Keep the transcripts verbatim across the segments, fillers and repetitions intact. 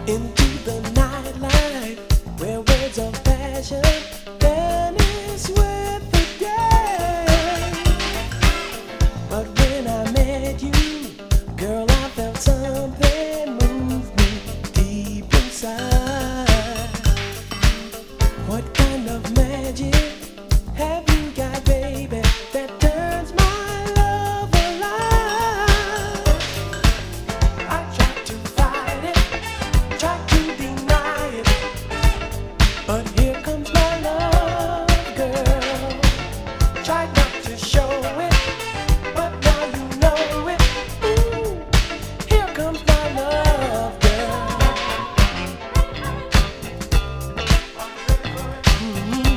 into the nightlife where words of passion vanish with the day. But when I met you, girl, I felt something move me deep inside. What kind of magic have you got, baby, that turns my love alive? I tried to fight it, tried to deny it, but here comes my love, girl. Tried not to show it, but now you know it. Ooh, here comes my love, girl. Mm-hmm.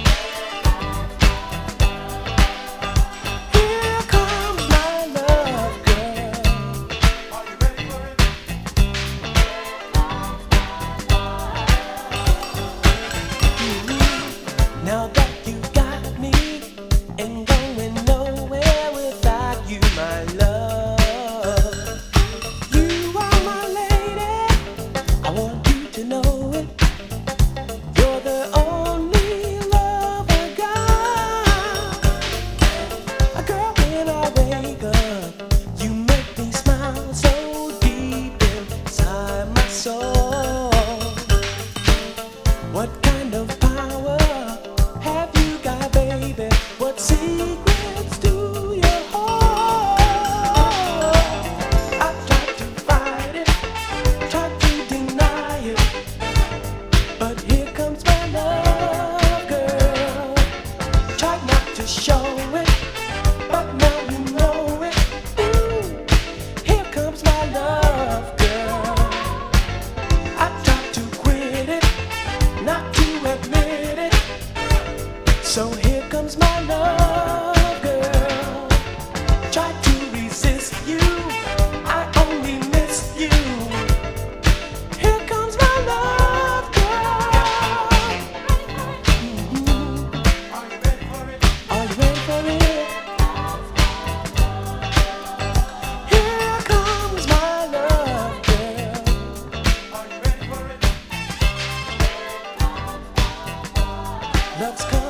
Here comes my love, girl. Are you ready for it? Mm-hmm. Now that you got me, ain't going nowhere without you, my love. You are my lady, I want you to know it. You're the only love I got. A girl, when I wake up, you make me smile so deep inside my soul. What kind of power have you got, baby? What secrets do you hold? I tried to fight it, tried to deny it, but here comes my love, girl. Tried not to show it, but now you know it. Ooh, here comes my love, girl. I tried to quit it, not to admit it. So here comes my love, girl. Tried to resist you, I only miss you. Here comes my love, girl. Mhm. Are you ready for it? Are you ready for it? Here comes my love, girl. Are you ready for it? Love's coming.